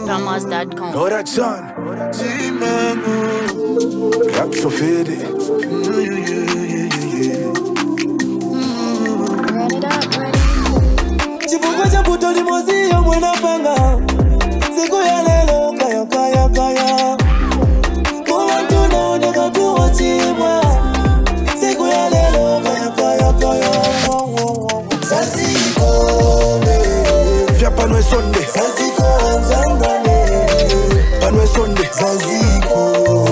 skmusicpromos.com. No that son. Rap so faded. Run it up, buddy. Chifukwa cha puto limozio mwena panga. Siku ya lelo kaya kaya kaya. Kwa tunaoneka tuwa chimwa. Siku ya lelo kaya kaya kaya. Sasiko me. Vya panwe Sunday. Sasiko anzangane. Panwe Sunday. Sasiko.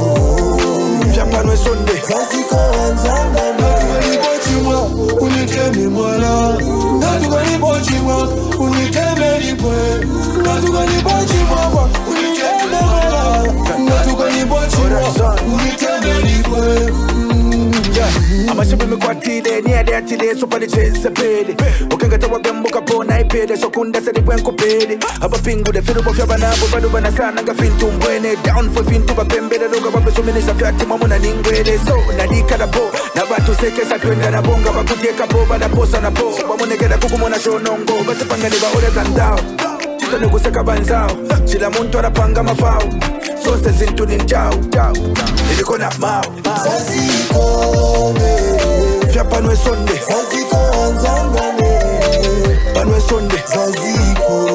Vya panwe Sunday. Sasiko anzangane. Natukwalipochimwa unitemi mwana. Natukwalipochimwa uniteme nipwe. Natukwalipochimwa uniteme mwana. Natukwalipochimwa uniteme nipwe. Amashibi mikwatile niade atile sopali chese pele ukengata wabembo kapona ipele sokunda sedi bwenko pele abapingu de firu bofya banabo bado banasana nga fintu mbwene down for fintu bapembele loga bapeso minisa fyati mamuna ningwele so nadika na bo na batu seke sa twenda na bonga bakutieka bo bada posa na bo bamonekeda kukumona shonongo basipangani ba ore gandao chitone kuseka banzao chila muntu arapanga mafao sose zintu ninjao niliko na mao Sasiko me. Vya panwe Sunday. Sasiko anzangane. Panwe Sunday. Sasiko.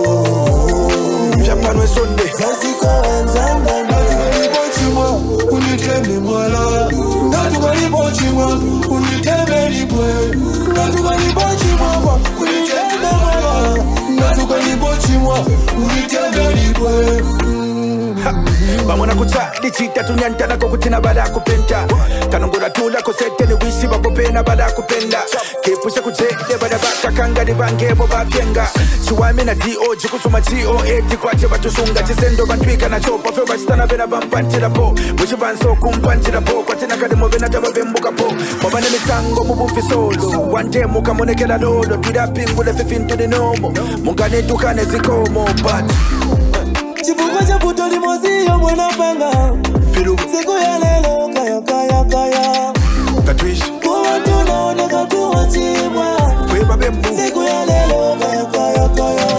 Vya panwe Sunday. Sasiko anzangane. Natukwalipochimwa uniteme mwana. Natukwalipochimwa uniteme nipwe. Natukwalipochimwa uniteme mwana. Natukwalipochimwa uniteme nipwe. Bamona kucha lichita tunyantana kokutina bada kupenta kanongura tula kosete ni wisi bakopena bada kupenda kepusha kuchede bada baka kanga ni bangebo bafyenga chiwami na D.O. jikusuma G.O.A. kwache batusunga chisendo batwika na chopa fe bachitana bena bampantira po muchibanso kumpantira po kwatina kadimo bena jaba bembuka po mabane misango mubufi solo wanje mukamonekela lolo tidapingule fifintu ni nomo mungane tukane zikomo but Chifukwa cha puto limozio mwena panga. Firu Siku ya lelo kaya kaya kaya. Katwish Kwa tunaoneka tuwa chimwa. Kweba bembu Siku ya lelo kaya kaya kaya.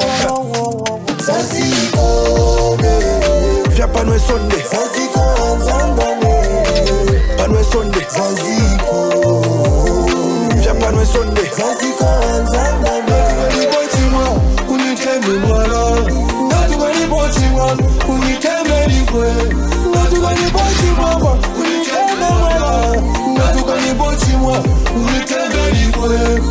Sasiko me. Vya panwe Sunday. Sasiko anzangane. Panwe Sunday. Sasiko. Vya panwe Sunday. Sasiko anzangane. Natukwalipochimwa uniteme mwana. Natukwalipochimwa uniteme nipwe. Natukwalipochimwa uniteme mwana. Natukwalipochimwa uniteme nipwe.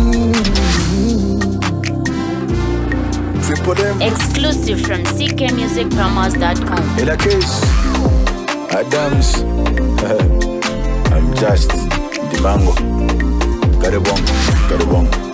Triple M. Exclusive from skmusicpromos.com. Ella Case. Adams. I'm just the mango. Got a bong.